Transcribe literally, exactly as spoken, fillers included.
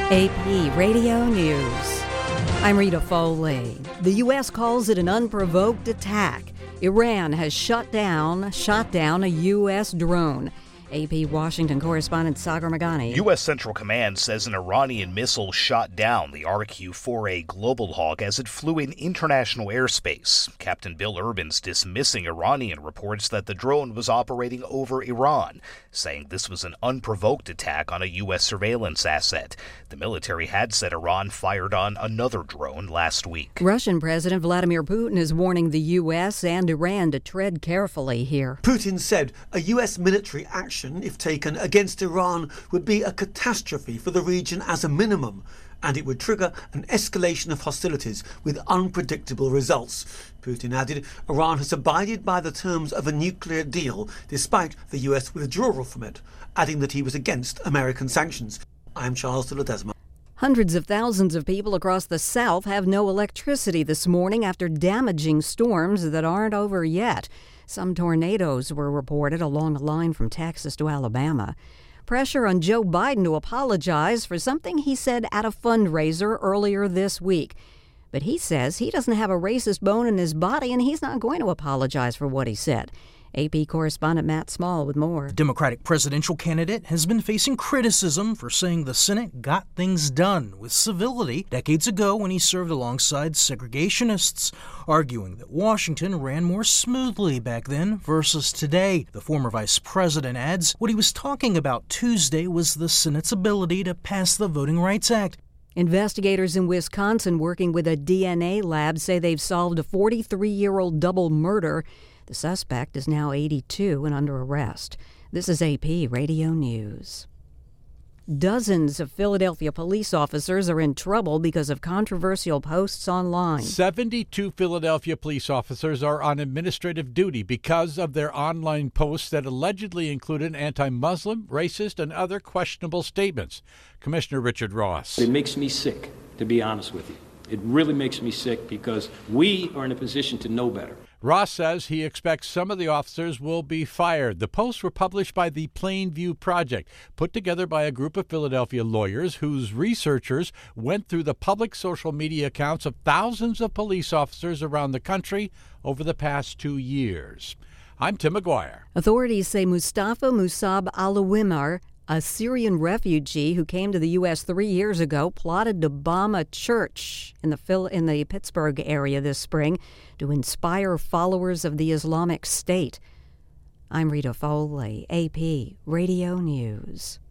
A P Radio News. I'm Rita Foley. The U S calls it an unprovoked attack. Iran has shut down, shot down a U S drone. A P Washington correspondent Sagar Meghani. U S Central Command says an Iranian missile shot down the R Q four A Global Hawk as it flew in international airspace. Captain Bill Urban's dismissing Iranian reports that the drone was operating over Iran, saying this was an unprovoked attack on a U S surveillance asset. The military had said Iran fired on another drone last week. Russian President Vladimir Putin is warning the U S and Iran to tread carefully here. Putin said a U S military action, if taken against Iran, would be a catastrophe for the region as a minimum, and it would trigger an escalation of hostilities with unpredictable results. Putin added Iran has abided by the terms of a nuclear deal despite the U S withdrawal from it, adding that he was against American sanctions. I'm Charles de Ledesma. Hundreds of thousands of people across the South have no electricity this morning after damaging storms that aren't over yet. Some tornadoes were reported along a line from Texas to Alabama. Pressure on Joe Biden to apologize for something he said at a fundraiser earlier this week. But he says he doesn't have a racist bone in his body and he's not going to apologize for what he said. A P correspondent Matt Small with more. Democratic presidential candidate has been facing criticism for saying the Senate got things done with civility decades ago when he served alongside segregationists, arguing that Washington ran more smoothly back then versus today. The former vice president adds what he was talking about Tuesday was the Senate's ability to pass the Voting Rights Act. Investigators in Wisconsin working with a D N A lab say they've solved a forty-three-year-old double murder. The suspect is now eighty-two and under arrest. This is A P Radio News. Dozens of Philadelphia police officers are in trouble because of controversial posts online. seventy-two Philadelphia police officers are on administrative duty because of their online posts that allegedly included anti-Muslim, racist, and other questionable statements. Commissioner Richard Ross. It makes me sick, to be honest with you. It really makes me sick because we are in a position to know better. Ross says he expects some of the officers will be fired. The posts were published by the Plainview Project, put together by a group of Philadelphia lawyers whose researchers went through the public social media accounts of thousands of police officers around the country over the past two years. I'm Tim McGuire. Authorities say Mustafa Musab Alawimar, a Syrian refugee who came to the U S three years ago, plotted to bomb a church in the Phil- in the Pittsburgh area this spring to inspire followers of the Islamic State. I'm Rita Foley, A P Radio News.